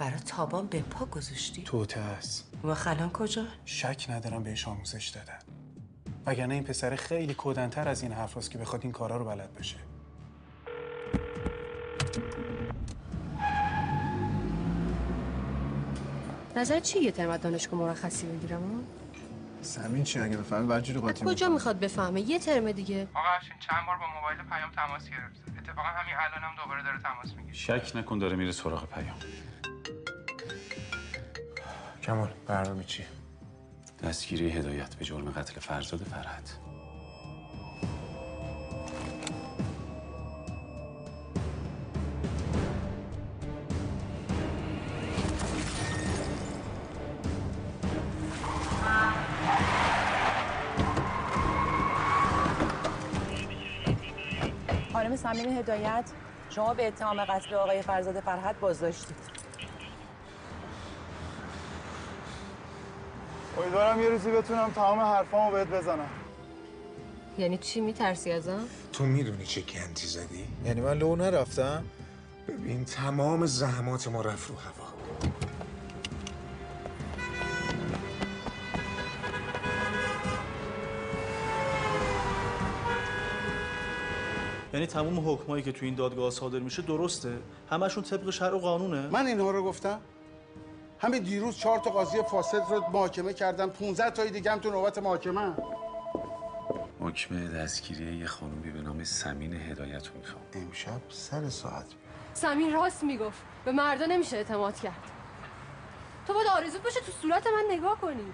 برای تابان به پا گذاشتی؟ توته است. و خلان کجا؟ شک ندارم بهش آموزش دادن. وگرنه این پسر خیلی کودن‌تر از این حرفاست که بخواد این کارا رو بلد بشه. نظر چی یه ترم دانشگاه مرخصی بگیرم؟ سمین چی اگه بفهمه بعد قاطی کجا میخواد بفهمه؟ یه ترم دیگه. آقا افشین چند بار با موبایل پیام تماس گرفت. اتفاقا همین الانم دوباره داره تماس میگیره. شک نکن داره میره سراغ پیام. کمال برنامه چیه؟ دستگیری هدایت به جرم قتل فرزاد فرهد. خانم سمین هدایت، شما به اتهام قتل آقای فرزاد فرهد بازداشتید. امیدوارم یه روزی بتونم تمام حرفامو بهت بزنم. یعنی چی؟ میترسی ازم؟ تو میدونی چه گندی زدی؟ یعنی من لو نرفتم؟ ببین تمام زحمات ما رفت رو هوا. یعنی تمام حکمایی که تو این دادگاه صادر میشه درسته؟ همشون طبق شرع و قانونه؟ من اینها رو گفتم؟ همین دیروز 4 تا قاضی فاسد رو محاکمه کردن، 15 تای دیگه هم تو نوبت محاکمه. حکم دستگیری یه خانومی به نام سمین هدایت رو میخوام. امشب سر ساعت. سمین راست میگفت. به مردا نمیشه اعتماد کرد. تو باید آرزوت باشه تو صورت من نگاه کنی.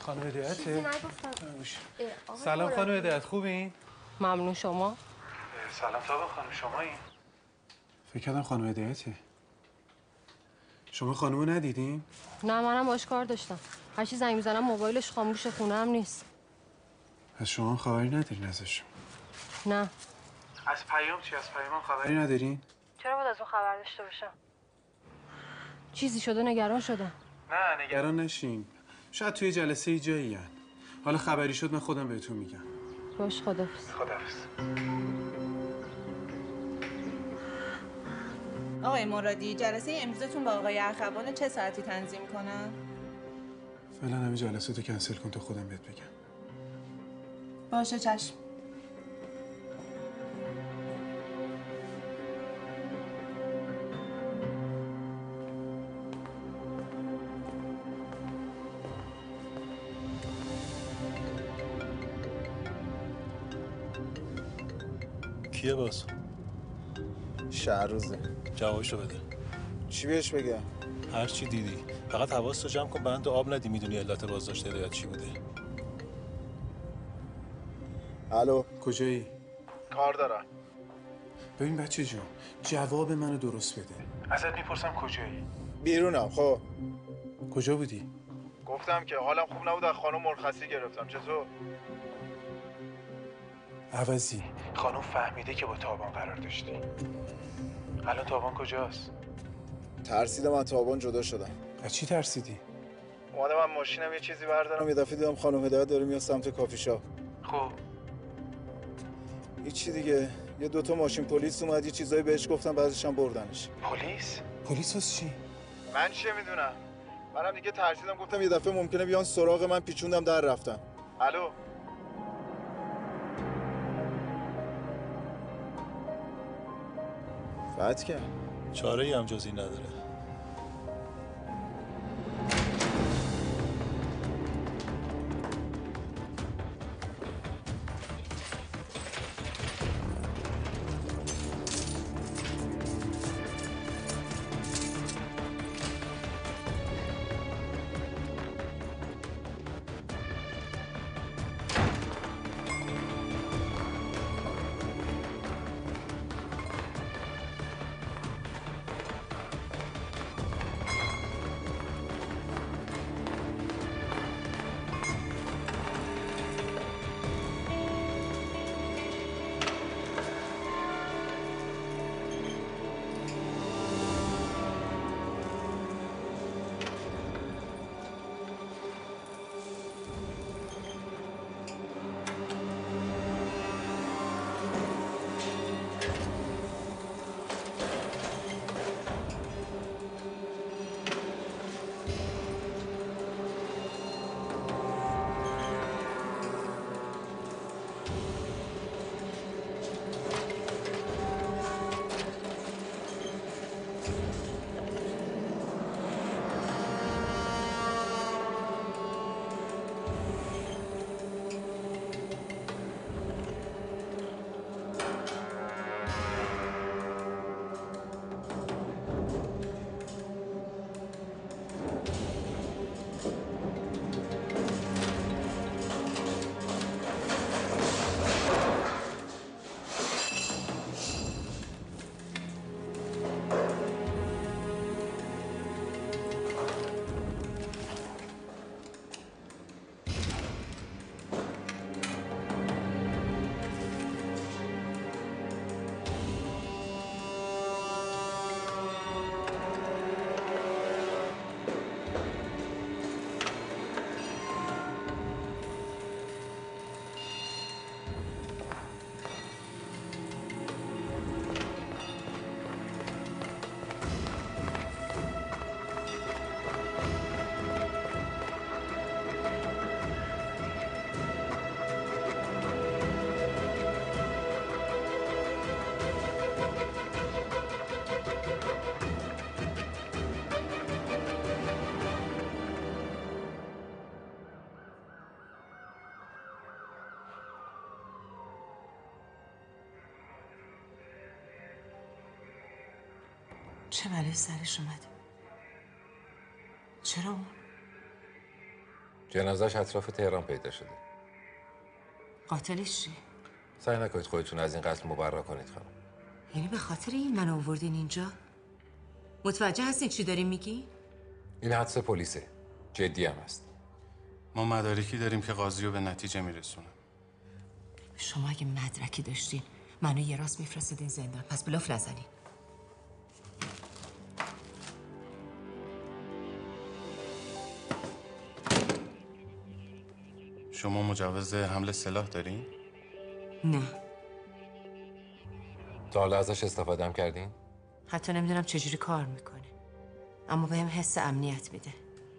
خانم هدایته؟ چیزی نگفتم. سلام خانم هدایت، خوبین؟ ممنون. شما؟ سلام تابا خانم، شمایین؟ فکر کردم خانم هدایته. شما خانومو ندیدین؟ نه منم باش کار داشتم. هر چی زنگ میزنم موبایلش خاموشه، خونه هم نیست. از شما خبری ندارین ازشون؟ نه. از پیام چی؟ از پیام خبری ندارین؟ چرا باید از اون خبر داشته باشم؟ چیزی شده نگران شدم. نه نگران نشین. شاید توی جلسه ای جایی هن. حالا خبری شد من خودم بهتون میگم. باش خدافظ. خداحافظ. آقای مرادی جلسه امروزتون با آقای اخوان چه ساعتی تنظیم کنم؟ فعلا همه جلساتو کنسل کن تا خودم بهت بگم. باشه چشم. کیه باز؟ شهروزه. جوابشو بده. چی بهش بگم؟ هر چی دیدی. فقط حواستو جمع کن بند آب ندی میدونی علت بازداشت هدایت چی بوده. الو کجایی؟ کار دارم. ببین بچه جون، جواب منو درست بده. ازت میپرسم کجایی؟ بیرونم. خب کجا بودی؟ گفتم که حالم خوب نبود، از خانم مرخصی گرفتم. چطور؟ عوضی خانم فهمیده که با تابان قرار داشتی. الان تابان کجاست؟ ترسیدم از تابان جدا شدم. از چی ترسیدی؟ اومدم من ماشینم یه چیزی بردارم، یه دفعه دیدم خانم هدایت داره میاد سمت کافی شاپ. خب هیچی دیگه، یه دوتا ماشین پلیس اومد، یه چیزایی بهش گفتم، بعدش هم بردنش. پلیس؟ پلیس واسه چی؟ من چه میدونم. منم دیگه ترسیدم، گفتم یه دفعه ممکنه بیان سراغ من، پیچوندم در رفتم. الو قطع کرد. چاره ای هم جز این نداره. چه بلایی سرش اومده؟ چرا اون؟ جنازه‌اش اطراف تهران پیدا شده. قاتلش چی؟ سعی نکنید خودتون از این قتل مبرا کنید خانم. یعنی به خاطر این من آوردین اینجا؟ متوجه هستین چی داریم میگی؟ این حدس پلیسه. جدی هم است. ما مدارکی داریم که قاضی رو به نتیجه میرسونه. شما اگه مدرکی داشتین منو یه راست میفرستادین زندان، پس بلاف نزنین. شما مجوز حمل سلاح دارین؟ نه. تا حالا ازش استفاده هم کردین؟ حتی نمیدونم چجوری کار میکنه، اما بهم حس امنیت میده.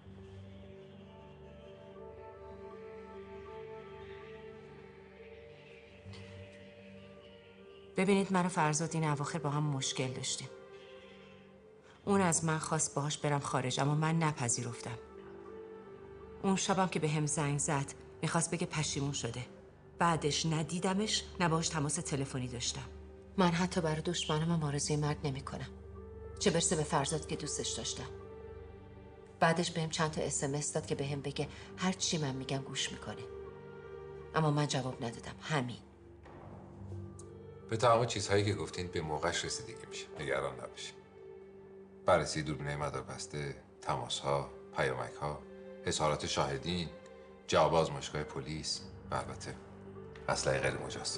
ببینید من و فرزاد این اواخر با هم مشکل داشتیم. اون از من خواست باهاش برم خارج، اما من نپذیرفتم. اون شبم که بهم زنگ زد میخواست بگه پشیمون شده. بعدش نه دیدمش نه باهاش تماس تلفنی داشتم. من حتی برای دشمنم آرزوی مرگ نمیکنم، چه برسه به فرزاد که دوستش داشتم. بعدش بهم چند تا SMS داد که بهم بگه هر چی من میگم گوش میکنه، اما من جواب ندادم. همین. به تمام چیزهایی که گفتین به موقعش رسیدگی میشه. نگران نباشید. بررسی دوربینای مداربسته، تماس‌ها، پیامک‌ها، اظهارات شاهدین، جواب آزمایشگاه پلیس و البته اسلحه غیر مجاز.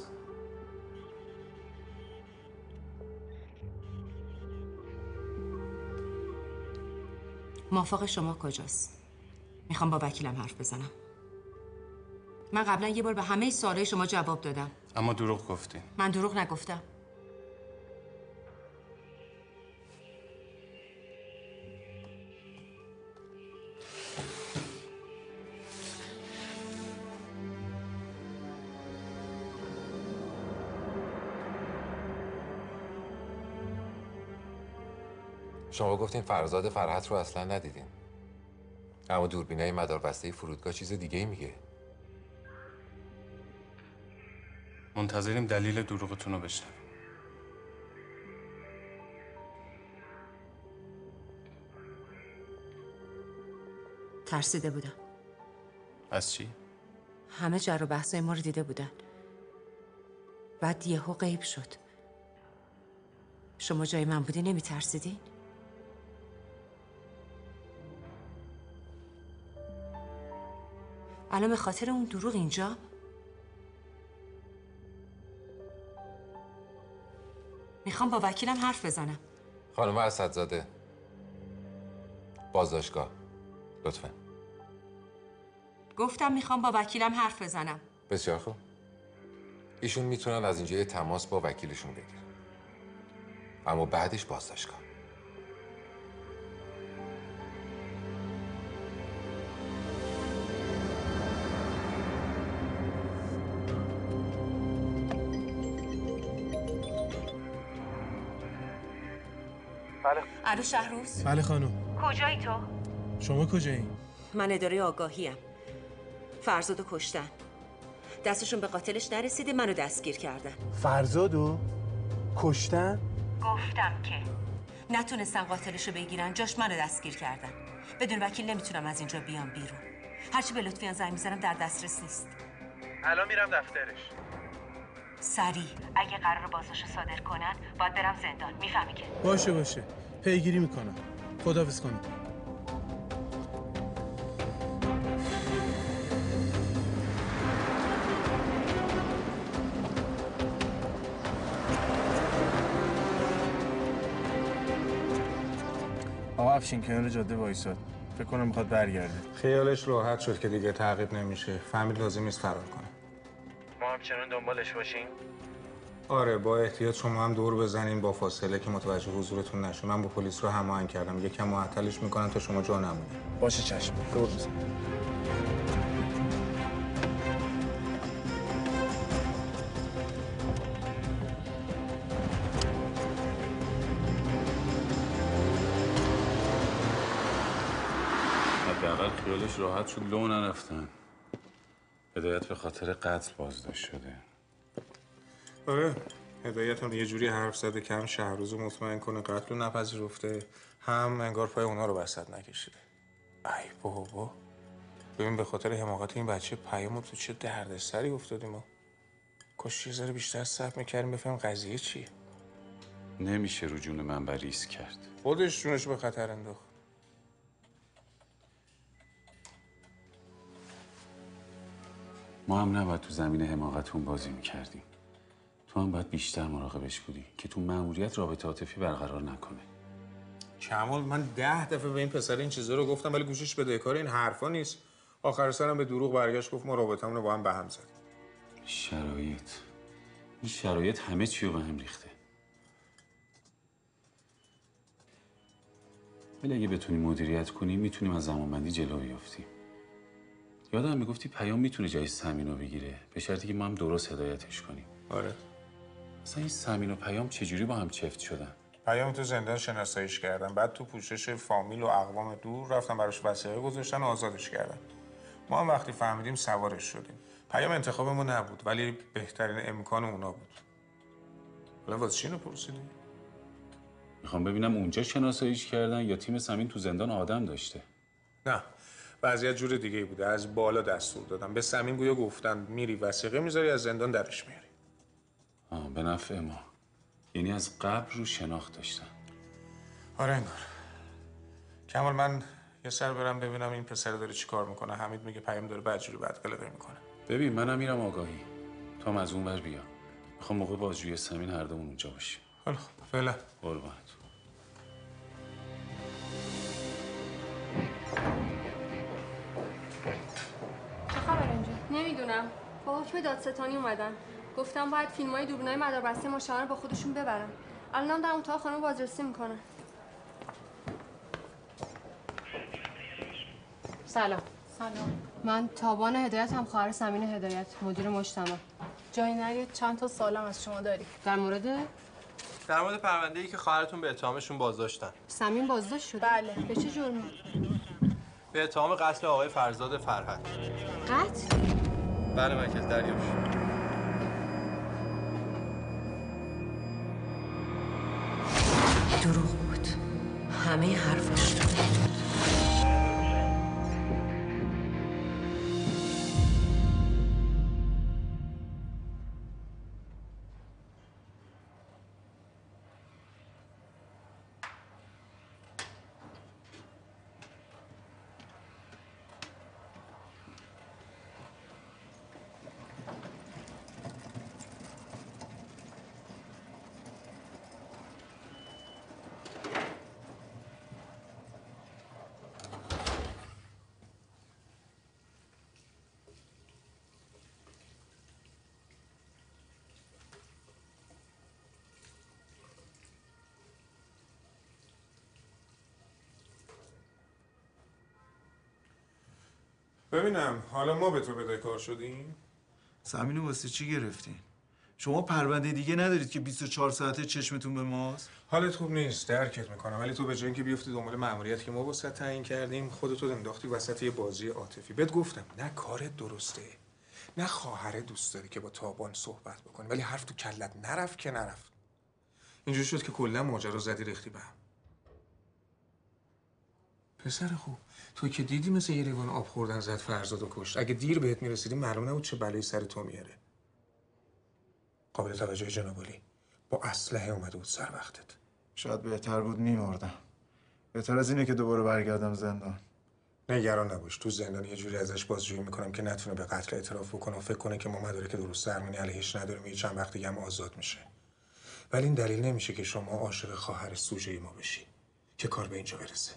موافق شما کجاست؟ میخوام با وکیلم حرف بزنم. من قبلا یه بار به همه سوالای شما جواب دادم. اما دروغ گفتین. من دروغ نگفتم. شما گفتین فرزاد فرحت رو اصلا ندیدین. اما دوربینای مداربسته فرودگاه چیز دیگه ای میگه. منتظریم دلیل دروغتون رو بشنویم. ترسیده بودم. از چی؟ همه جر و بحثای ما رو دیده بودن. بعد یهو غیب شد. شما جای من بودی نمی ترسیدین؟ الان به خاطر اون دروغ اینجا؟ میخوام با وکیلم حرف بزنم. خانم اسدزاده، بازداشتگاه لطفاً. گفتم میخوام با وکیلم حرف بزنم. بسیار خوب. ایشون میتونن از اینجا یه تماس با وکیلشون بگیرن، اما بعدش بازداشتگاه. بله. الو شهروز؟ بله خانم. کجایی تو؟ شما کجایی؟ من اداره آگاهیم. فرزادو کشتن. دستشون به قاتلش نرسیده، منو دستگیر کردن. فرزادو کشتن؟ گفتم که نتونستن قاتلشو بگیرن، جاش منو دستگیر کردن. بدون وکیل نمیتونم از اینجا بیام بیرون. هرچی به لطفیان زنگ میزنم در دسترس نیست. الان میرم دفترش. سریع اگه قرار بازداشتو صادر کنن باید برم زندان. میفهمی که؟ باشه پیگیری میکنم. خداحافظ کنم. آقا افشین کنار جاده وایساد. فکر کنم میخواد برگرده. خیالش راحت شد که دیگه تعقیب نمیشه. فهمید لازم نیست فرار کنه. ما همچنان دنبالش باشیم؟ آره، با احتیاط شما هم دور بزنین با فاصله که متوجه حضورتون نشه. من با پلیس رو هماهنگ کردم. یکم معطلش میکنن تا شما جا نمونید. باشه چشم. دور بزن. حداقل خیالش راحت شد لو نرفتن. هدایت به خاطر قتل بازداشت شده. آره، هدایت هم یه جوری حرف زده که هم شهروز رو مطمئن کنه قتل رو نپذیرفته، هم انگار پای اونا رو وسط نکشیده. ای بابا. ببین به خاطر حماقت این بچه پیام تو چه دردسری افتادیم ما. کاش یه ذره بیشتر صبر میکردیم بفهمیم قضیه چیه. نمیشه رو جون من ریسک کرد. خودش جونش به خطر انداخت. ما هم نباید تو زمین حماقتون بازی میکردیم. تو هم باید بیشتر مراقبش بودی که تو مأموریت رابطه عاطفی برقرار نکنه. کمال من 10 دفعه به این پسر این چیزا رو گفتم ولی گوشش بدهکار این حرفا نیست. آخر سرم به دروغ برگشت گفت ما رابطمون رو با هم به هم زدیم. این شرایط همه چی رو به هم ریخته. ولی اگه بتونیم مدیریت کنیم میتونیم از زمانبندی جلو بیافتیم. یادم میگفتی پیام میتونه جای سمین رو بگیره به شرطی که ما هم درست هدایتش کنیم. آره. اصلا این سمین و پیام چجوری با هم چفت شدن؟ پیام تو زندان شناساییش کردن، بعد تو پوشش فامیل و اقوام دور رفتن براش وثیقه گذاشتن و آزادش کردن. ما هم وقتی فهمیدیم سوارش شدیم. پیام انتخاب ما نبود ولی بهترین امکان اونا بود. حالا واسه چی اینو پرسیدی؟ میخوام ببینم اونجا شناساییش کردن یا تیم سمین تو زندان آدم داشته. نه، وضعیت جور دیگه بوده. از بالا دستور دادم. به سمین گویا گفتن میری وثیقه میذاری از زندان درش میاری. به نفع ما. یعنی از قبل رو شناخت داشتن. آره انگار. کمال من یه سر برم ببینم این پسر داره چی کار میکنه. حمید میگه پیام داره بدجوری بدقلقه میکنه. ببین منم میرم آگاهی. تو هم از اون ور بیا. میخوام موقع بازجویی سمین هر دومون اونجا باشیم. حالا فعلا. قربانت. چه خبر اینجا؟ نمیدونم. با حکم دادستانی اومدن. گفتم باید فیلمای دوربینای مداربسته مشاور با خودشون ببرن. الانم در اتاق خانم بازرسی میکنن. سلام. من تابان هدایت هم خواهر سمین هدایت، مدیر مجتمع. جایی نرید چند تا سوالم از شما داری. در مورد پرونده‌ای که خواهرتون به اتهامشون بازداشتن. سمین بازداشت شده؟ بله. به چه جرمی؟ به اتهام قتل آقای فرزاد فرهد. قتل؟ بله مرکز دریاش. دروغ بود. همه حرفاش دروغ بود. ببینم حالا ما به تو بدهکار شدیم؟ سمینو واسه چی گرفتین؟ شما پرونده دیگه ندارید که 24 ساعته چشمتون به ماست؟ حالت خوب نیست، درکت میکنم، ولی تو به جای اینکه بیفتی دنبال مأموریتی که ما واسه تعیین کردیم خودتو انداختی وسط یه بازی عاطفی. بهت گفتم نه کارت درسته، نه خواهره دوست داری که با تابان صحبت بکنی، ولی حرف تو کلت نرفت که نرفت. اینجوری شد که کلا ماجرا زدی ریختی به هم. پسر خوب، تو که دیدی مثل یه لیوان آب خوردن زد فرزادو کشت. اگه دیر بهت میرسیدی معلوم نبود چه بلایی سر تو میاره. قابل توجه جناب عالی، با اسلحه اومده بود سر وقتت. شاید بهتر بود میمردم. بهتر از اینه که دوباره برگردم زندان. نگران نباش، تو زندان یه جوری ازش بازجویی میکنم که نتونه به قتل اعتراف بکنه و فکر کنه که ما مدارک درست درمانی علیهش نداریم، یه چند وقت دیگه هم آزاد میشه. ولی این دلیل نمیشه که شما عاشق خواهر سوژه ما بشی که کار به اینجا برسه.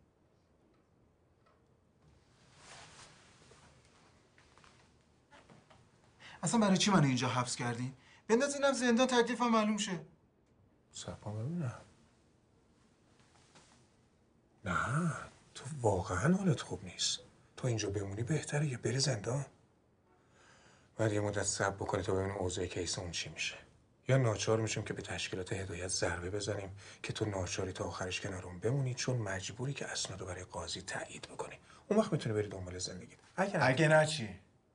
اصلا برای چی منو اینجا حبس کردین؟ بندازینم زندان تکلیفم معلوم شه. صبا ببینم. نه، تو واقعا حالت خوب نیست. تو اینجا بمونی بهتره یا بری زندان؟ باید یه مدت صبر بکنی تا ببینیم اوضاع کیس اون چی میشه. یا ناچار میشیم که به تشکیلات هدایت ضربه بزنیم که تو ناچاری تا آخرش کنارمون بمونی، چون مجبوری که اسنادو برای قاضی تایید بکنی. اون وقت میتونی بری دنبال زندگیت. اگه نه چی؟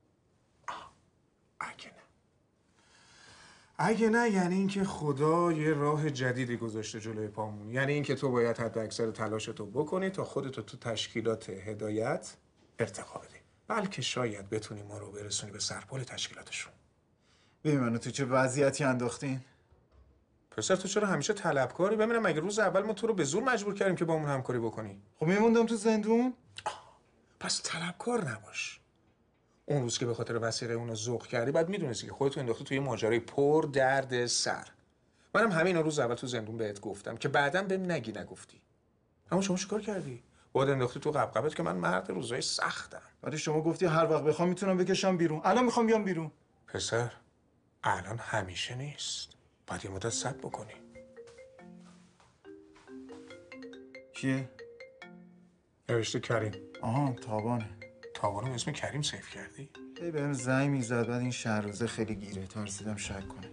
اگه نه یعنی اینکه خدا یه راه جدیدی گذاشته جلوی پامون. یعنی اینکه تو باید حد اکثر تلاشتو بکنی تا خودتو تو تشکیلات هدایت ارتقا بدی. بلکه شاید بتونی ما رو برسونی به سرپل تشکیلاتشون. ببین منو تو چه وضعیتی انداختین؟ پسر تو چرا همیشه طلبکاری؟ ببینم مگه روز اول ما تو رو به زور مجبور کردیم که با همون همکاری بکنی؟ خب میموندم تو زندون؟ پس طلبکار نباش. اون روز که به خاطر وثیقه اونو ذوق کردی بعد میدونستی که خودت انداختی توی ماجرای پر درد سر. منم همین روز اول تو زندون بهت گفتم که بعداً بهم نگی نگفتی. اما شما چیکار کردی؟ بعد انداختی تو قبقبت که من مرد روزای سختم. ولی شما گفتی هر وقت بخوام میتونم بکشم بیرون. الان میخوام بیام بیرون. پسر الان همیشه نیست. باید یه مدت صبر بکنی. کیه؟ نوشته کریم. آها تابانه. تابانو اسم کریم سیف کردی؟ هی بهم زنگ میزد بعد این شهروزه خیلی گیره ترسیدم شک کنه.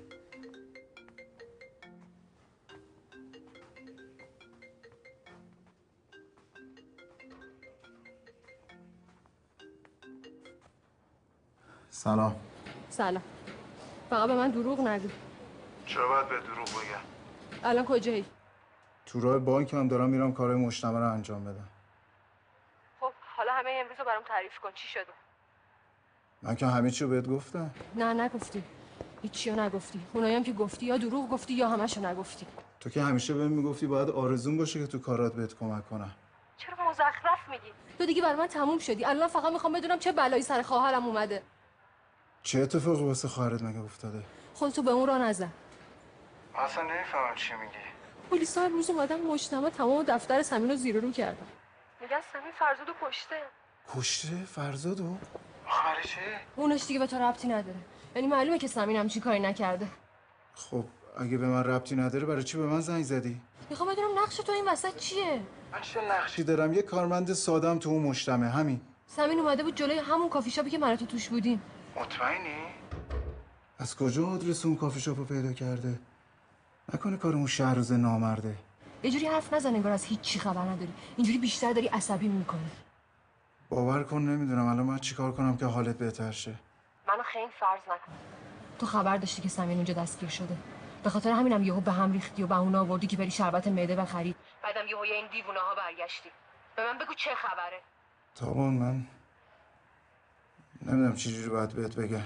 سلام. سلام. فقط به من دروغ نگو. چرا باید به دروغ بگم؟ الان کجایی؟ تو راه بانک هم دارم میرم کارهای مجتمع رو انجام بدم. خب حالا همه امروز رو برام تعریف کن. چی شده؟ من که همه چی رو بهت گفتم. نه نگفتی. هیچی رو نگفتی. اونایی هم که گفتی یا دروغ گفتی یا همشو نگفتی. تو که همیشه بهم میگفتی باید آرزون باشه که تو کارات بهت کمک کنم. چرا مزخرف میگی؟ تو دیگه برای من تموم شدی. الان فقط میخوام بدونم چه بلایی سر خواهرم اومده. چه اتفاقی واسه خواهرت مگه افتاده؟ خودتو به اون راه نزن. اصلا نمیفهمم چی میگی. پلیسا امروز اومدن مجتمع تمام دفتر سمین رو زیر رو کردن. میگن سمین فرزادو کشته. کشته فرزادو؟ آخه چه؟ اونش دیگه به تو ربطی نداره. یعنی معلومه که سمین همچین کاری نکرده. خب اگه به من ربطی نداره برای چی به من زنگ زدی؟ میخوام بدونم نقش تو این وسط چیه؟ من چه نقشی دارم؟ یه کارمند سادم تو اون مجتمع همین. سمین اومده بود جلوی همون کافی شاپی که من و تو توش بودیم. مطمئنی؟ از کجا آدرس اون کافی شاپو پیدا کرده؟ نکنه کار اون شهرروز نامرده. یه جوری حرف نزن انگار از هیچ چی خبر نداری. اینجوری بیشتر داری عصبی میکنی. باور کن نمیدونم الان من چیکار کنم که حالت بهتر شه. منو خیلی فرض نکن. تو خبر داشتی که سمین اونجا دستگیر شده. به خاطر همینم یهو به هم ریختی و بهونه آوردی که بری شربت معده بخری. بعدم یهو این دیوونه‌ها برگشتی. به من بگو چه خبره؟ تابان من نمیدونم چجوری باید بهت بگم.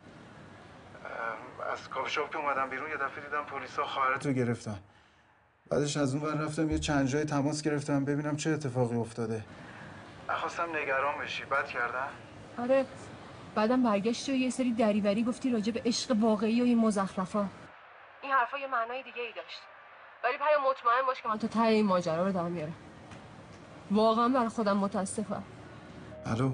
از کافی شاپ که اومدم بیرون یه دفعه دیدم پلیسا خواهرتو گرفتن. بعدش از اون ور رفتم یه چند جای تماس گرفتم ببینم چه اتفاقی افتاده. نخواستم نگران بشی. بد کردم؟ آره. بعدم برگشتی و یه سری دریوری گفتی راجع به عشق واقعی و این مزخرفا. این حرفا یه معنای دیگه ای داشت. ولی پیام مطمئن باش که من تا ته این ماجرا رو در میارم. واقعا برای خودم متاسفم. الو.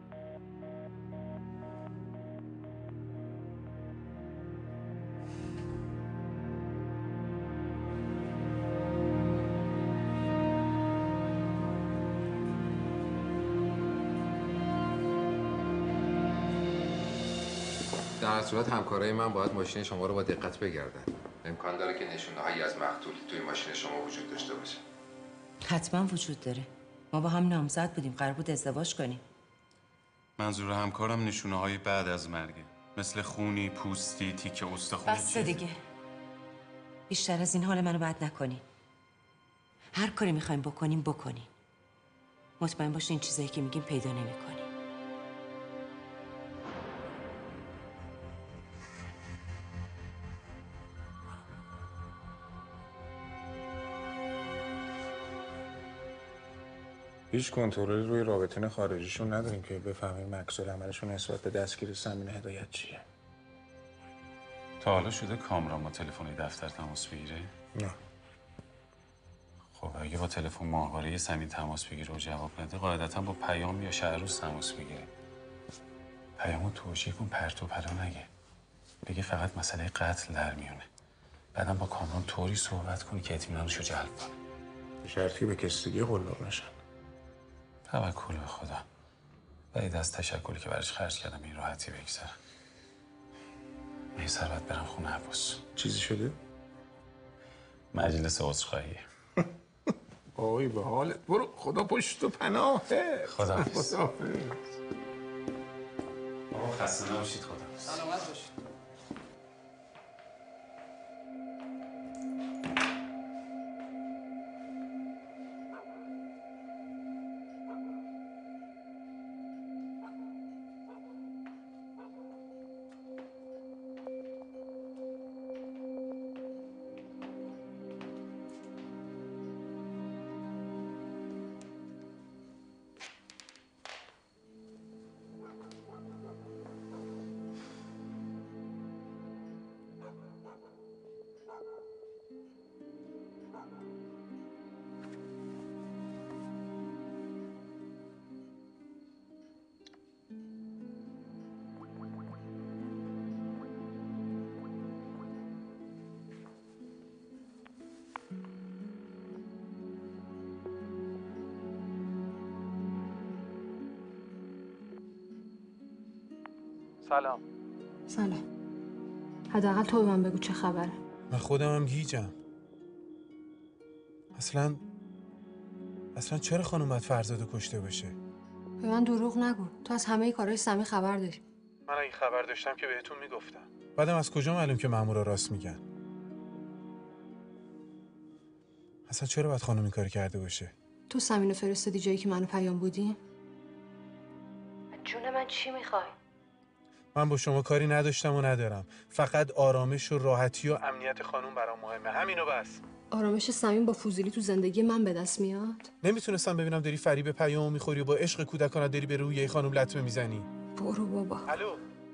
در هر صورت همکارای من باید ماشین شما رو با دقت بگردن. امکان داره که نشونه‌هایی از مقتول توی ماشین شما وجود داشته باشه. حتما وجود داره. ما با هم نامزد بودیم، قرار بود ازدواج کنیم. منظور همکارم نشونه‌های بعد از مرگه، مثل خونی، پوستی، تیکه استخونی. بس دیگه. بیشتر از این حال منو بد نکنین. هر کاری میخوایم بکنیم بکنین. مطمئن باشین این چیزایی که میگیم پیدا نمیکنیم. هیچ کنترلی روی رابطین خارجیشون نداریم که بفهمیم مقصود عملشون نسبت به دستگیر سمین هدایت چیه. تا حالا شده کامران با تلفن دفتر تماس بگیره؟ نه. خب اگه با تلفن ماهواره سمین تماس بگیره و جواب نده قاعدتا با پیام یا شهرروز تماس بگیره. پیامو توجیه کن پرت و پلا نگه. بگه فقط مسئله قتل در میونه. بعدم با کامران طوری صحبت کنی که اطمینانشو جلب کنه. به شرطی به کسی دیگه قلاب نشن. توکل به خدا. بعد از تشکری که براش خرج کردم این راحتی بگذره. میسر باید برم خونه عباس. چیزی شده؟ مجلس عذرخواهیه. آی به حالت. برو خدا پشت و پناهه. خداحافظ. خداحافظ. آقا خسته نباشید. خداحافظ. سلامت باشید. سلام. سلام. حداقل تو به من بگو چه خبره. من خودم هم گیجم. اصلا چرا خانم باید فرزادو کشته باشه؟ به من دروغ نگو. تو از همه کارهای سمی خبر داری. من اگه خبر داشتم که بهتون میگفتم. بعدم از کجا معلوم که مامورا راست میگن؟ اصلا چرا باید خانم این کاری کرده باشه؟ تو سمینو فرستادی جایی که منو پیام بودیم؟ جون من چی میخوای؟ من با شما کاری نداشتم و ندارم. فقط آرامش و راحتی و امنیت خانم برام مهمه. همینو بس. آرامش صمیم با فوزیلی تو زندگی من به دست میاد؟ نمیتونستم ببینم داری فریب پیامو میخوری و با عشق کودکانت داری به روی خانم لطمه میزنی. برو بابا. الو.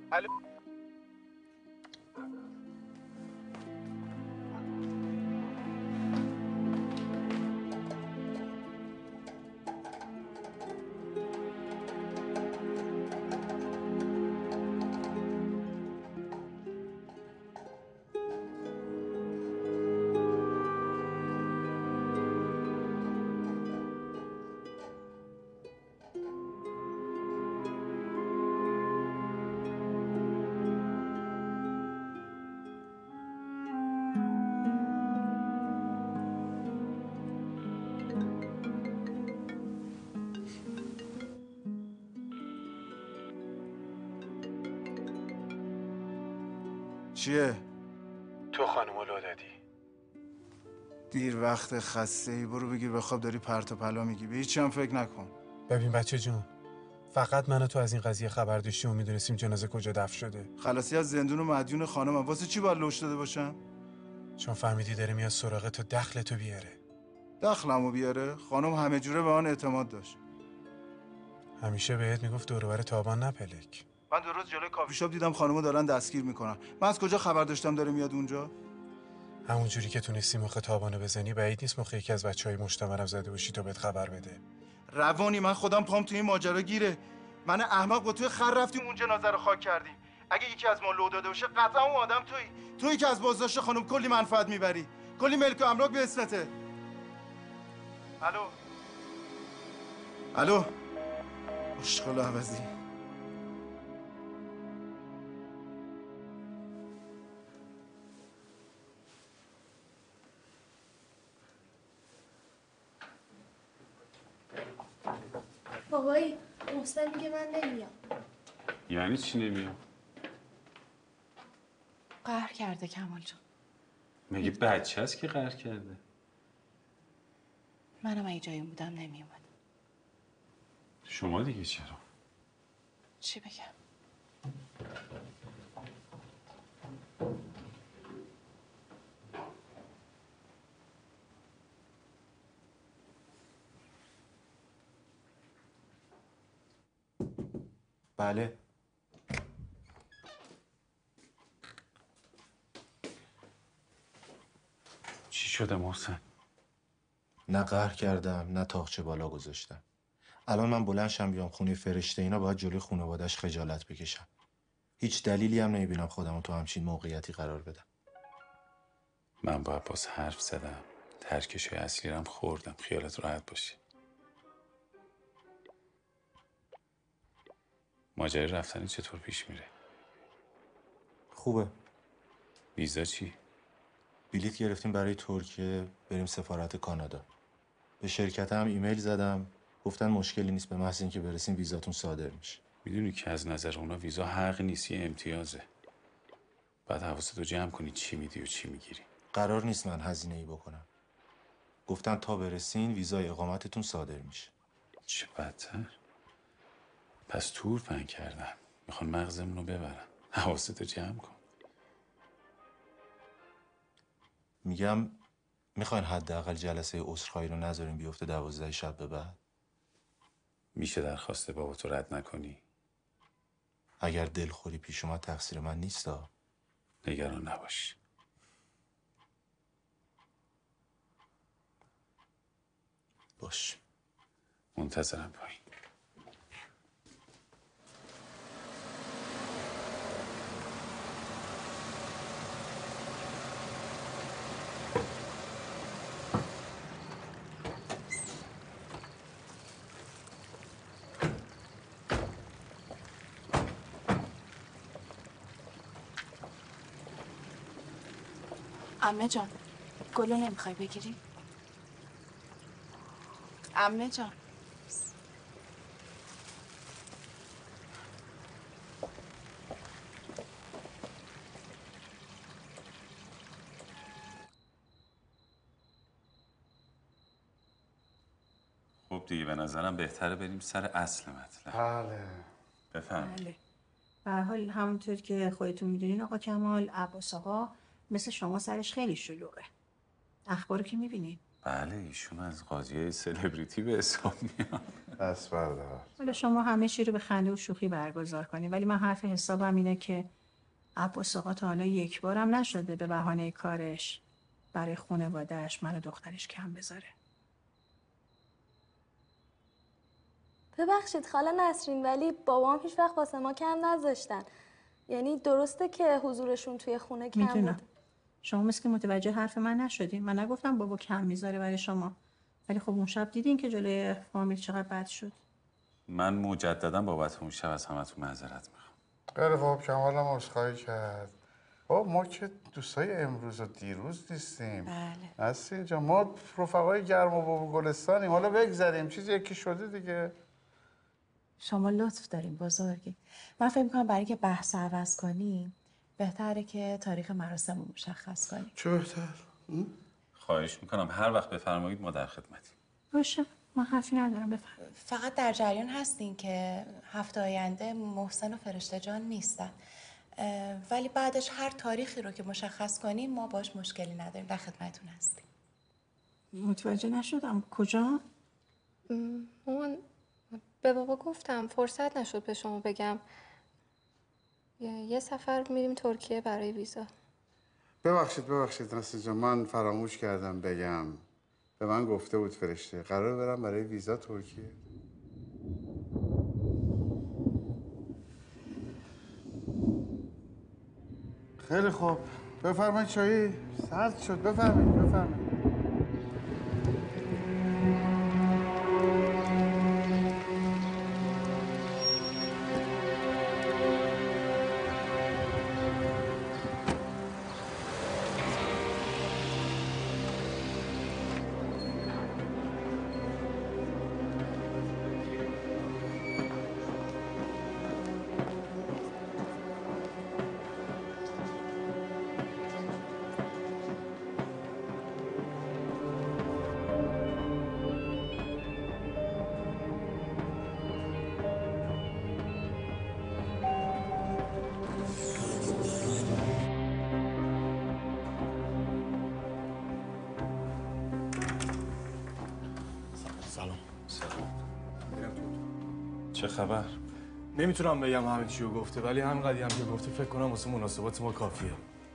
چیه؟ تو خانمو لو دادی. دیر وقت خسته ای، برو بگیر بخواب. داری پرت و پلا میگی، به هیچی هم فکر نکن. ببین بچه جون، فقط من و تو از این قضیه خبر داشتیم و میدونستیم جنازه کجا دفن شده. خلاصی از زندون و مدیون خانمم. واسه چی باید لوش داده باشم؟ چون فهمیدی داره میاد سراغ تو، دخلتو بیاره. دخلمو بیاره؟ خانم همه جوره به آن اعتماد داشت. همیشه بهت میگفت دور و بر تابان نپلک. من درست جلوی کافی شاپ دیدم خانمو دارن دستگیر میکنن. من از کجا خبر داشتم داره میاد اونجا؟ همون جوری که تونستی مخ تابانو بزنی، بعید نیست مخ یکی از بچهای مجتمعم زده باشی تا بهت خبر بده. روانی من خودم پام توی این ماجرا گیره. من احمق با توی خر رفتیم اون جنازه رو خاک کردیم. اگه یکی از ما لو داده باشه قطعا اون آدم تویی که از بازداشت خانم کلی منفعت میبری. کلی ملک و املاک به اسمته. الو مشغل عوضی. بابایی محسن میگه من نمیام. یعنی چی نمیام؟ قهر کرده کمال جان. مگه بچه هست که قهر کرده؟ منم اگه جای اون بودم نمیومدم. شما دیگه چرا؟ چی بگم؟ بله. چی شده محسن؟ نه قهر کردم نه تاقچه بالا گذاشتم. الان من بلند شم بیام خونه فرشته اینا باید جلوی خانواده‌اش خجالت بکشم. هیچ دلیلی هم نمیبینم خودم تو همچین موقعیتی قرار بدم. من باید باز حرف زدم. ترکشای اصلی رم خوردم. خیالت راحت باشی. ماجرای رفتنی چطور پیش میره؟ خوبه. ویزا چی؟ بلیط گرفتیم برای ترکیه بریم سفارت کانادا. به شرکت هم ایمیل زدم، گفتن مشکلی نیست، به محض اینکه برسیم ویزاتون صادر میشه. میدونی که از نظر اونا ویزا حق نیست، یه امتیازه. بعد حواستو جمع کنی چی میدی و چی میگیری. قرار نیست من هزینه ای بکنم. گفتن تا برسین ویزای اقامتتون صادر میشه. چه بدتر. پس تور پهن کردن. میخوان مغزمون رو ببرن. حواستو جمع کن. میگم میخواین حداقل جلسه عذرخواهی رو نذاریم بیفته 12 شب به بعد. میشه درخواست باباتو رد نکنی؟ اگر دلخوری پیش اومد تقصیر من نیستا. نگران نباش. باش. منتظرم پایین. عمه جان گلو نمیخوای بگیری؟ عمه جان خب دیگه به نظرم بهتره بریم سر اصل مطلب. بله. بفهم. بله. به هر حال همونطور که خودتون میدونین آقا کمال، عباس آقا مثل شما سرش خیلی شلوغه. اخبارو که میبینین. بله ایشون از قاضی سلبریتی به حساب میاد. دست بردار. حالا شما همه چی رو به خنده و شوخی برگزار کنین، ولی من حرف حسابم اینه که عباس آقا تا حالا یک بارم نشده به بهانه کارش برای خانواده‌اش من و دخترش کم بذاره. ببخشید خاله نسرین، ولی بابام هیچ وقت واسه ما کم نذاشتن. یعنی درسته که حضورشون توی خونه کم میدونم. بود. شما مثل که متوجه حرف من نشدین. من نگفتم بابا کم میذاره برای شما. ولی خب اون شب دیدین که جلوی فامیل چقدر بد شد. من مجددا بابت اون شب از همتون معذرت میخوام. خیلی خوب کمالم عذرخواهی کرد. بابا ما که دوستای امروز و دیروز نیستیم. بله. نسرین جان ما رفقای گرم و گلستانیم. حالا بگذریم چیزی یکی شده دیگه. شما لطف دارین بزرگی. من فکر می‌کنم برای که بحث عوض کنیم بهتره که تاریخ مراسم رو مشخص کنیم. چه بهتر؟ خواهش میکنم هر وقت بفرمایید ما در خدمتیم. باشه من حرفی ندارم بفرمایید. فقط در جریان هستین که هفته آینده محسن و فرشته جان نیستن، ولی بعدش هر تاریخی رو که مشخص کنیم ما باش مشکلی نداریم، در خدمتتون هستیم. متوجه نشدم کجا؟ مامان به بابا گفتم فرصت نشد به شما بگم. یه سفر میریم ترکیه برای ویزا. ببخشید نسرین جان من فراموش کردم بگم. به من گفته بود فرشته قرار برم برای ویزا ترکیه. خیلی خوب بفرمایید چایی سرد شد. بفرمایید. چه خبر؟ نمیتونم بگم همه چی رو گفته، ولی همینقدری هم که گفته فکر کنم واسه مناسبات ما کافیه.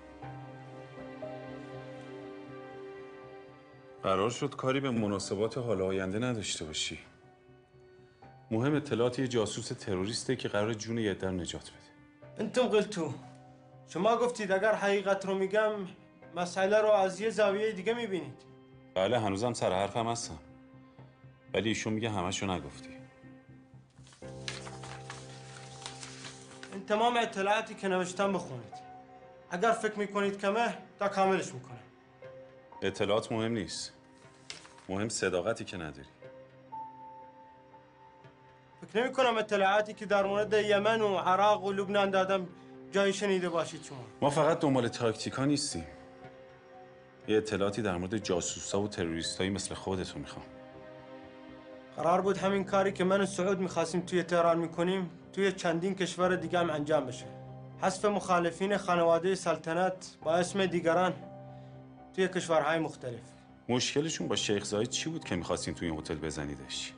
قرار شد کاری به مناسبات حال آینده نداشته باشی. مهم اطلاعات یه جاسوس تروریسته که قرار جون یه عده نجات بده. انتم قلتو. شما گفتید اگر حقیقت رو میگم مسئله رو از یه زاویه دیگه میبینید. بله هنوزم سر حرفم هستم. ولی ایشون میگه همشو نگفتی. این تمام اطلاعاتی که نوشتم بخونید. اگر فکر میکنید کمه تا کاملش میکنم. اطلاعات مهم نیست. مهم صداقتی که نداری. فکر نمی کنم اطلاعاتی که در مورد یمن و عراق و لبنان دادم جایی شنیده باشید شما. ما فقط دنبال تاکتیکا نیستیم. یه اطلاعاتی در مورد جاسوسا و تروریستایی مثل خودتون میخوام. قرار بود همین کاری که من و سعود میخواستیم توی تهران میکنیم توی چندین کشور دیگه هم انجام بشه. حذف مخالفین خانواده سلطنت با اسم دیگران توی کشورهای مختلف. مشکلشون با شیخ زاید چی بود که میخواستین توی این هتل بزنیدش؟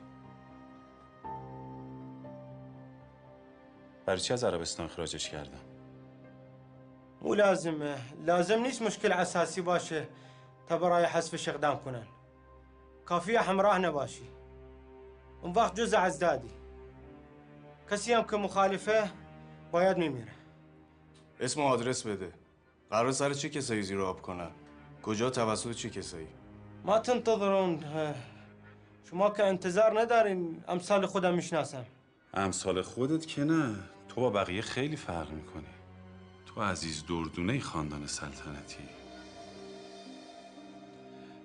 برای چی از عربستان اخراجش کردن؟ مو لازمه. لازم نیست مشکل اساسی باشه تا برای حذفش اقدام کنن. کافیه همراه نباشی. اون وقت جزء از دادی. کسی هم که مخالفه باید میمیره. اسم و آدرس بده. قرار سر چه کسایی زیر آب کنن؟ کجا توسط چه کسایی؟ ما تنتظرون. شما که انتظار ندارین امثال خودم میشناسم. امثال خودت که نه. تو با بقیه خیلی فرق میکنی. تو عزیز دردونه خاندان سلطنتی.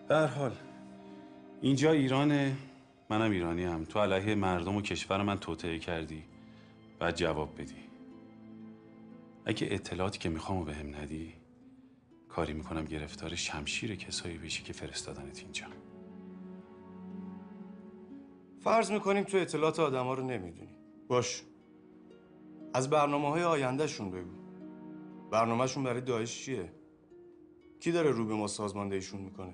به هر حال اینجا ایرانه، منم ایرانیم. تو علیه مردم و کشور من توطئه کردی، باید جواب بدی. اگه اطلاعاتی که میخوامو بهم ندی، کاری میکنم گرفتار شمشیر کسایی بشی که فرستادنت اینجا. فرض میکنیم تو اطلاعات آدما رو نمیدونی. باش. از برنامه‌های آیندهشون بگو. برنامهشون برای داعش چیه؟ کی داره رو به ما سازماندهیشون میکنه؟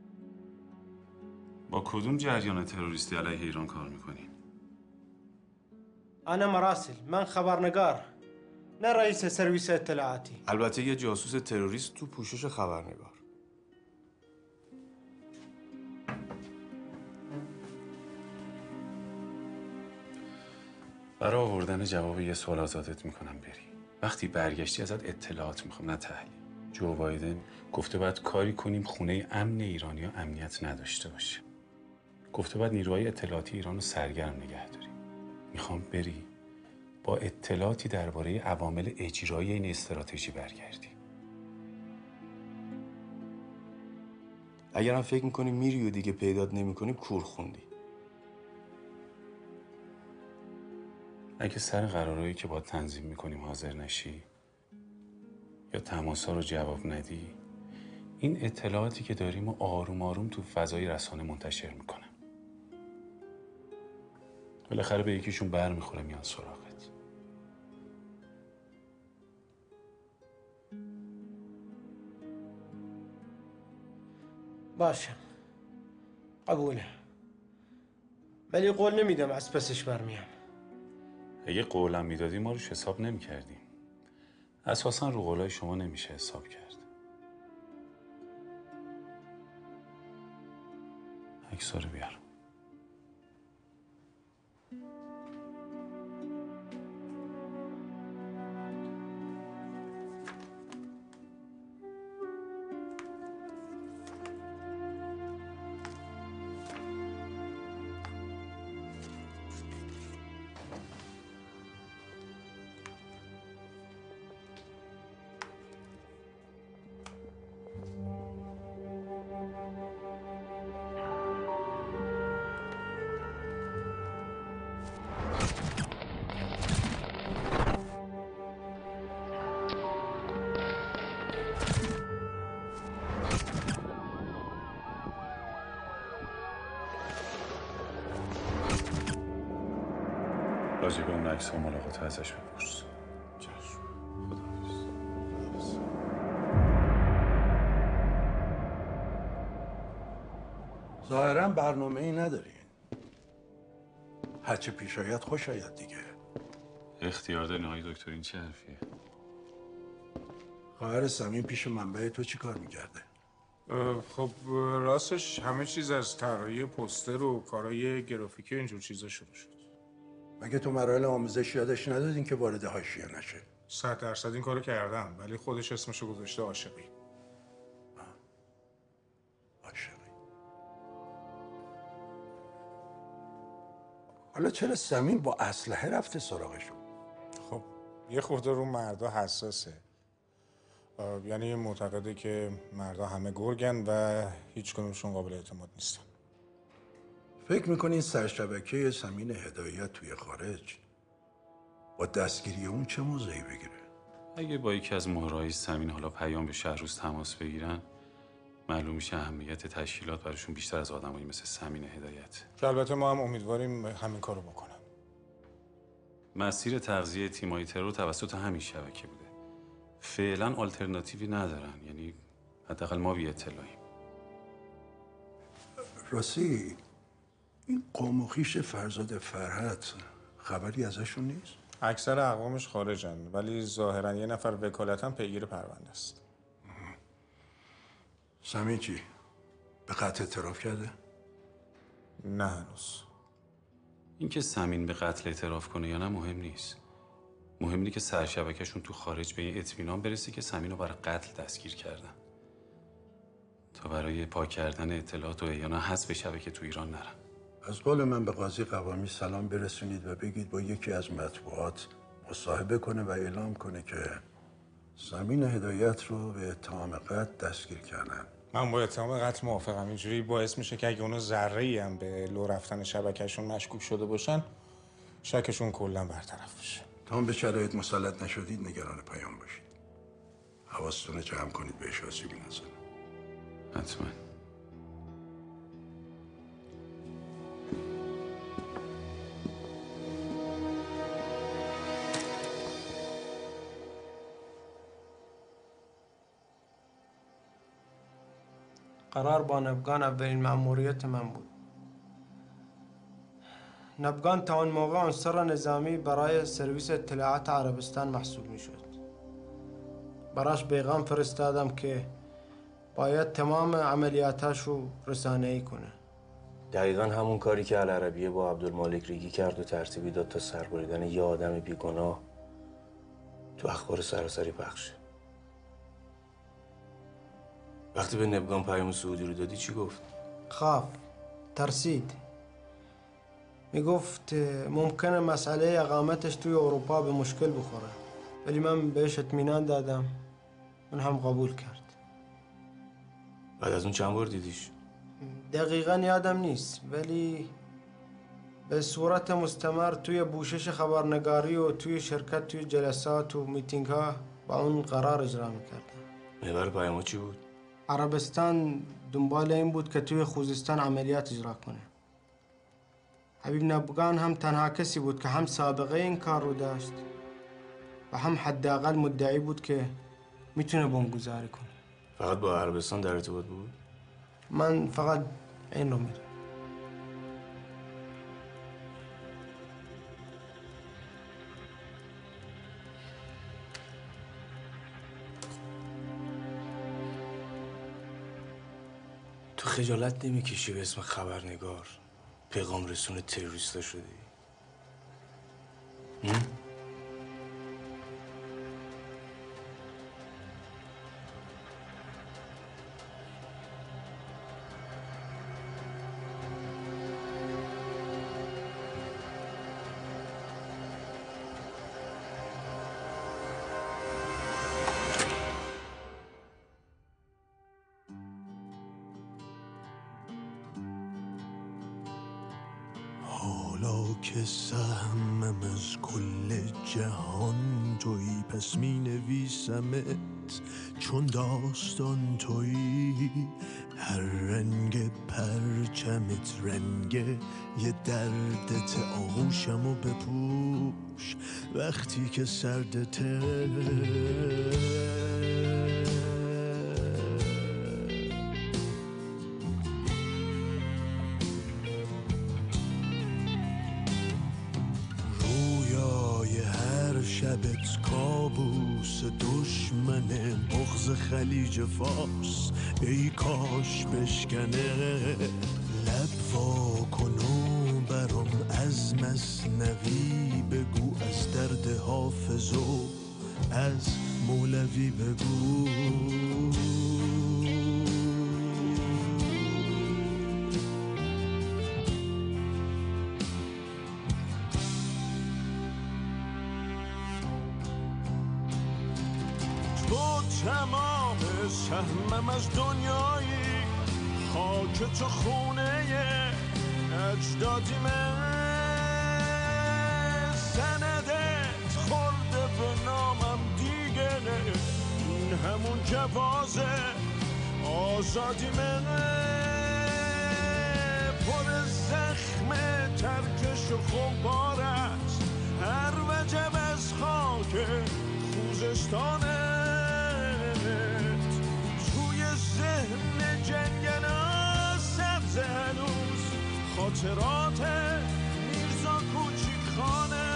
با کدوم جریان تروریستی علیه ایران کار میکنی؟ انا مراسل، من خبرنگار، نه رئیس سرویس اطلاعاتی. البته یه جاسوس تروریست تو پوشش خبرنگار. برای آوردن جواب یه سوال ازادت میکنم بری. وقتی برگشتی ازت اطلاعات میخوام، نه تحلیل. جو بایدن گفته باید کاری کنیم خونه امن ایرانیا امنیت نداشته باشه. گفته باید نیروهای اطلاعاتی ایران رو سرگرم نگه داریم. میخوام بری با اطلاعاتی درباره عوامل اجرایی این استراتژی برگردی. اگرم فکر میکنی میری و دیگه پیدات نمیکنیم، کور خوندی. اگه سر قرارهایی که با تنظیم میکنیم حاضر نشی یا تماسا رو جواب ندی، این اطلاعاتی که داریم و آروم آروم تو فضای رسانه منتشر میکنم. بالاخره به یکیشون بر میخوره میان سراغت. باشه، قبوله، ولی قول نمیدم از پسش برمیام. اگه قولم میدادی ما روش حساب نمیکردیم. اساسا رو قولای شما نمیشه حساب کرد. عکس‌ها رو بیار. راجع به اون عکس ها ملاقات ازش بپرس. چشم. خداحافظ. ظاهرا برنامه ای ندارین. هرچه پیش آید خوش آید دیگه. اختیار دارین آقای دکتر، این چه حرفیه؟ خواهر سمین پیش منبع تو چی کار میکرده؟ خب راستش همه چیز از طراحی پوستر و کارهای گرافیکی و اینجور چیزا شروع شد. مگه تو مراحل آموزش یادش ندادین که وارد حاشیه نشه؟ 100% این کارو کردم، ولی خودش اسمشو گذاشته عاشقی. عاشقی. حالا چرا سمین با اسلحه رفته سراغشون؟ خب یه خورده رو مردا حساسه. یعنی معتقده که مردا همه گرگن و هیچ کدومشون قابل اعتماد نیستن. فکر میکنین سرشبکه سمین هدایت توی خارج با دستگیری اون چه موضعی بگیره؟ اگه با یکی از مهرهای سمین حالا پیام به شهروز تماس بگیرن، معلوم میشه اهمیت تشکیلات براشون بیشتر از آدمایی مثل سمین هدایت. که البته ما هم امیدواریم همین کارو بکنن. مسیر تغذیه تیمای ترور توسط همین شبکه بوده. فعلا آلترناتیوی ندارن، یعنی حداقل ما بی اطلاعیم. راستی این قوم و خویش فرزاد فرحت خبری ازشون نیست؟ اکثر اقوامش خارجن، ولی ظاهرا یه نفر وکالتاً پیگیر پرونده است. سمین چی؟ به قتل اعتراف کرده؟ نه هنوز. اینکه سمین به قتل اعتراف کنه یا نه مهم نیست. مهم اینه که سرشبکه‌شون تو خارج به این اطمینان برسه که سمین رو برای قتل دستگیر کردن تا برای پاک کردن اطلاعات و احیانا حذف شبکه تو ایران نرن. از قول من به قاضی قوامی سلام برسونید و بگید با یکی از مطبوعات مصاحبه کنه و اعلام کنه که سمین هدایت رو به اتهام قتل دستگیر کردن. من با اتهام قتل موافقم. اینجوری باعث میشه که اگه اونو ذره‌ای هم به لو رفتن شبکهشون مشکوک شده باشن شکشون کلا برطرف بشه. تا هم به شرایط مسلط نشدید نگران پیام باشید. حواستون جمع کنید بهش آسیبی نزنه. حتما. قرار با نبگان اولین مأموریت من بود. نبگان تا اون موقع عنصر نظامی برای سرویس اطلاعات عربستان محسوب می شد. براش پیغام فرستادم که باید تمام عملیاتاشو رسانه‌ای کنه. دقیقا همون کاری که العربیه با عبدالمالک ریگی کرد و ترتیبی داد تا سربریدن یه آدم بیگناه تو اخبار سراسری پخشه. وقتی به نبگان پیام سعودی رو دادی چی گفت؟ خاف، ترسید. میگفت ممکنه مسئله اقامتش توی اروپا به مشکل بخوره، ولی من بهش اطمینان دادم، اون هم قبول کرد. بعد از اون چند بار دیدیش؟ دقیقا یادم نیست، ولی به صورت مستمر توی پوشش خبرنگاری و توی شرکت توی جلسات و میتینگ ها با اون قرار اجرا میکردم. محور پیامو چی بود؟ عربستان دنبال این بود که توی خوزستان عملیات اجرا کنه. حبیب نبگان هم تنها کسی بود که هم سابقه این کار رو داشت و هم حداقل مدعی بود که میتونه بمبگذاری کنه. فقط با عربستان در ارتباط بود؟ من فقط این رو میدونم. تو خجالت نمیکشی به اسم خبرنگار پیغام رسون تروریستا شدی؟ حالا که سهمم از کل جهان تویی، پس می نویسمت چون داستان تویی. هر رنگ پرچمت رنگ یه دردت، آغوشمو بپوش وقتی که سردته. شبت کابوس دشمنه، بغض خلیج فارس ای کاش بشکنه. لب وا کن و برام از مثنوی بگو، از درد حافظ و از مولوی بگو. تمام سهمم از دنیایی، خاک تو خونه اجدادیمه. سندت خورده به نامم دیگه، این همون جواز آزادیمه. پر زخم ترکش و خمبارت، هر وجب از خاک خوزستانه. توی ذهن جنگنا سبز هنوز خاطرات میرزا کوچیک خانه.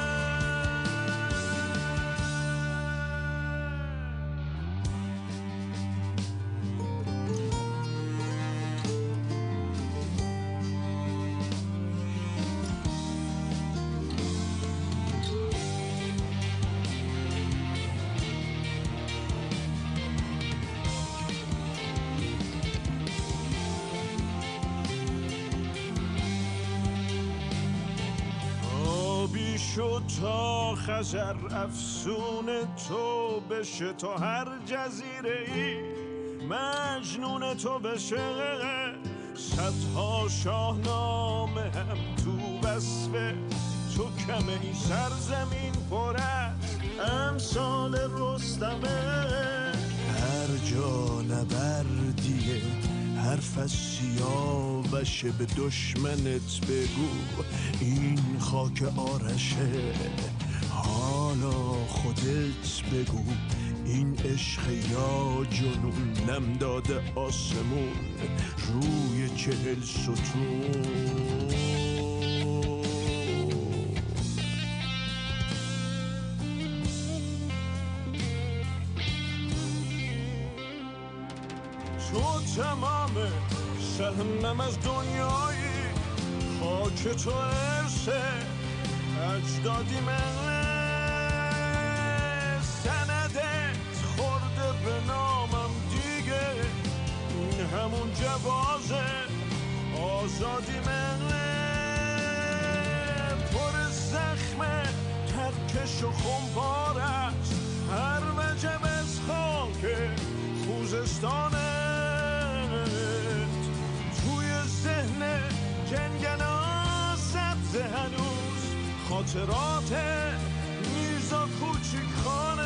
شد تا خزر افسون تو بشه، تا هر جزیره ای مجنون تو بشه، صدها شاهنامه هم تو وصفه تو کمه. این سرزمین پر از امثال رستمه، هر جا نبردیه حرف از سیاوشه. به دشمنت بگو این خاک آرشه، حالا خودت بگو این عشق یا جنون. نم داده آسمون روی 40 ستون. تو تمام سهمم از دنیایی، خاک تو ارسه اجدادی من. سندت خورده به نامم دیگه، این همون جوازه آزادی من. پر زخمه ترکش و خمپار است، هر وجب از خاک خوزستانت. توی ذهن جنگنا سبز هنوز خاطرات میرزا کوچیک خانه.